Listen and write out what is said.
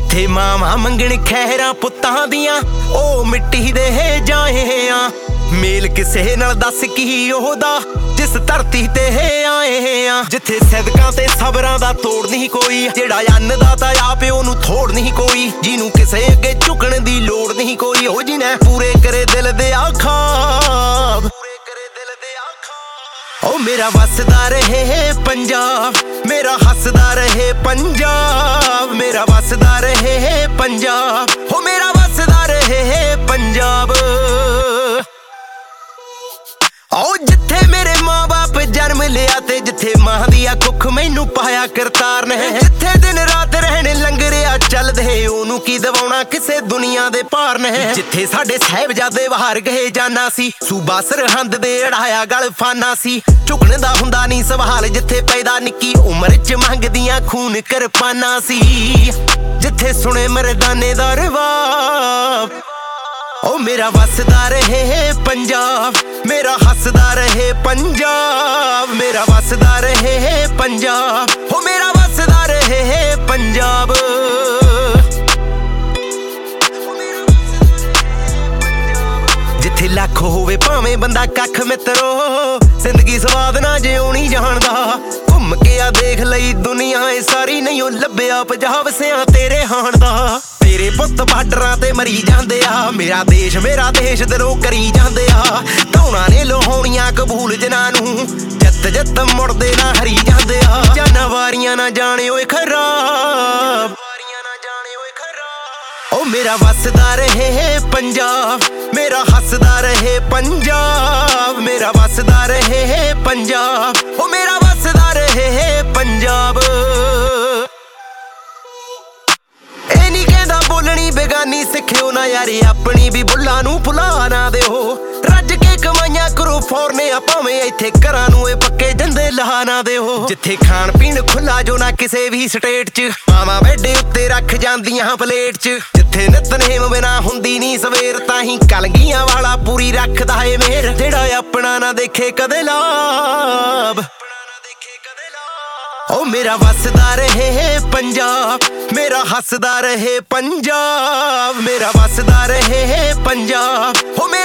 ਜਿੱਥੇ ਮਾਵਾਂ ਮੰਗਣ ਖਹਿਰਾਂ ਪੁੱਤਾਂ ਦੀਆਂ ਉਹ ਮਿੱਟੀ ਦੇ ਜਾਏ ਆ। ਮੇਲ ਕਿਸੇ ਨਾਲ ਦੱਸ ਕੀ ਉਹਦਾ ਜਿਸ ਧਰਤੀ ਤੇ ਆਏ ਆ। ਜਿੱਥੇ ਸਦਕਾਂ ਤੇ ਸਬਰਾਂ ਦਾ ਤੋੜ ਨਹੀਂ ਕੋਈ, ਜਿਹੜਾ ਅੰਨਦਾਤਾ ਆ ਪਿਓ ਨੂੰ ਥੋੜ ਨਹੀਂ ਕੋਈ, ਜਿਹਨੂੰ ਕਿਸੇ ਅੱਗੇ ਝੁਕਣ ਦੀ ਲੋੜ ਨਹੀਂ ਕੋਈ, ਉਹ ਜਿਹਨੇ ਪੂਰੇ ਕਰੇ ਦਿਲ ਦੇ ਆਖਾਬ। ਓ ਮੇਰਾ ਵਸਦਾ ਰਹੇ ਪੰਜਾਬ, ਮੇਰਾ ਹੱਸਦਾ ਰਹੇ ਪੰਜਾਬ, ਮੇਰਾ ਵਸਦਾ ਰਹੇ ਪੰਜਾਬ, ਓ ਮੇਰਾ ਵਸਦਾ ਰਹੇ ਪੰਜਾਬ। ਓ ਜਿੱਥੇ ਮੇਰੇ ਮਾਂ ਬਾਪ ਜਨਮ ਲਿਆ ਤੇ ਜਿੱਥੇ ਮਾਂ ਦੀ ਆ ਕੁੱਖ ਮੈਨੂੰ ਪਾਇਆ ਕਰਤਾਰ ਨੇ, ਜਿੱਥੇ ਦਿਨ ਰਾਤ ਰਹਿਣੇ ਲੰਗਰਿਆ ਚੱਲਦੇ ਉਹਨੂੰ ਕੀ ਦਵਾਉਣਾ ਕਿਸੇ ਦੁਨੀਆ ਦੇ ਭਾਰ ਨੇ। ਜਿੱਥੇ ਸਾਡੇ ਸਾਹਿਬਜ਼ਾਦੇ ਬਾਹਰ ਗਏ ਜਾਨਾ ਸੀ, ਸੂਬਾ ਸਰਹੰਦ ਦੇ ਅੜਾਇਆ ਗਲ ਫਾਨਾ ਸੀ, ਝੁਕਣ ਦਾ ਹੁੰਦਾ ਨਹੀਂ ਸਵਾਲ ਜਿੱਥੇ ਪੈਦਾ ਨਿੱਕੀ ਉਮਰ ਚ ਮੰਗਦੀਆਂ ਖੂਨ ਕਿਰਪਾਨਾਂ ਸੀ। ਜਿੱਥੇ ਸੁਣੇ ਮਰਦਾਨੇ ਦਾ ਰਵਾਬ, ਓ ਮੇਰਾ ਵਸਦਾ ਰਹੇ ਪੰਜਾਬ, ਮੇਰਾ ਹੱਸਦਾ ਰਹੇ ਪੰਜਾਬ, ਮੇਰਾ ਵਸਦਾ ਰਹੇ ਪੰਜਾਬ, ਓ ਮੇਰਾ ਵਸਦਾ ਰਹੇ ਪੰਜਾਬ। ਜਿੱਥੇ ਲੱਖ ਹੋਵੇ ਭਾਵੇਂ ਬੰਦਾ ਕੱਖ ਮਿੱਤਰੋ, ਜ਼ਿੰਦਗੀ ਸਵਾਦ ਨਾ ਜਿਉਣੀ ਜਾਣਦਾ। ਘੁੰਮ ਕੇ ਆ ਦੇਖ ਲਈ ਦੁਨੀਆ ਇਹ ਸਾਰੀ, ਨਹੀਂ ਉਹ ਲੱਭਿਆ ਪੰਜਾਬ ਸਿਆਂ ਤੇਰੇ ਹਾਣ ਦਾ। ਤੇਰੇ ਪੁੱਤ ਬਾਰਡਰਾਂ ਤੇ ਮਰੀ ਜਾਂਦੇ ਆ, ਮੇਰਾ ਦੇਸ਼ ਦਿਲੋਂ ਕਰੀ ਜਾਂਦੇ ਆ। ਧੌਣਾ ਨੇ ਲੋਹਾਉਣੀਆਂ ਕਬੂਲ ਜਿਨ੍ਹਾਂ ਨੂੰ, ਜਿੱਤ ਮੁੜਦੇ ਨਾ ਹਰੀ ਜਾਂਦੇ ਆ। ਜਾਨਵਾਰੀਆਂ ਨਾ ਜਾਣੇ ਓਏ ਖਰਾਬ, ਓ ਮੇਰਾ ਵਸਦਾ ਰਹੇ ਪੰਜਾਬ, ਮੇਰਾ ਹੱਸਦਾ ਰਹੇ ਪੰਜਾਬ, ਮੇਰਾ ਵਸਦਾ ਰਹੇ ਪੰਜਾਬ, ਓ ਮੇਰਾ ਵਸਦਾ ਰਹੇ ਪੰਜਾਬ। ਇਹ ਨੀ ਕਹਿੰਦਾ ਬੋਲਣੀ ਬੇਗਾਨੀ ਸਿੱਖਿਓ ਨਾ ਯਾਰੀ, ਆਪਣੀ ਵੀ ਬੁੱਲਾਂ ਨੂੰ ਭੁਲਾ ਨਾ ਦਿਓ। ਰੱਜ ਕੇ ਕਮਾਈਆਂ ਕਰੋ ਫੌਰਨੇ ਆ, ਭਾਵੇਂ ਇੱਥੇ ਘਰਾਂ ਨੂੰ ਇਹ ਪੱਕੇ ਜੰਦੇ ਲਾ ਨਾ ਦਿਓ। ਜਿੱਥੇ ਖਾਣ ਪੀਣ ਖੁੱਲਾ ਜੋ ਨਾ ਕਿਸੇ ਵੀ ਸਟੇਟ 'ਚ, ਮਾਵਾਂ ਬੈਡੇ ਉੱਤੇ ਰੱਖ ਜਾਂਦੀਆਂ ਪਲੇਟ 'ਚ। ਜਿੱਥੇ ਨਿਤਨੇਮ ਬਿਨਾ ਹੁੰਦੀ ਨੀ ਸਵੇਰ, ਤਾਂ ਹੀ ਕਲਗੀਆਂ ਵਾਲਾ ਪੂਰੀ ਰੱਖਦਾ ਏ ਮੇਰ, ਜਿਹੜਾ ਆਪਣਾ ਨਾ ਦੇਖੇ ਕਦੇ ਲਾਭ। ਓ ਮੇਰਾ ਵਸਦਾ ਰਹੇ ਪੰਜਾਬ, ਮੇਰਾ ਹੱਸਦਾ ਰਹੇ ਪੰਜਾਬ, ਮੇਰਾ ਵਸਦਾ ਰਹੇ ਪੰਜਾਬ, ਓ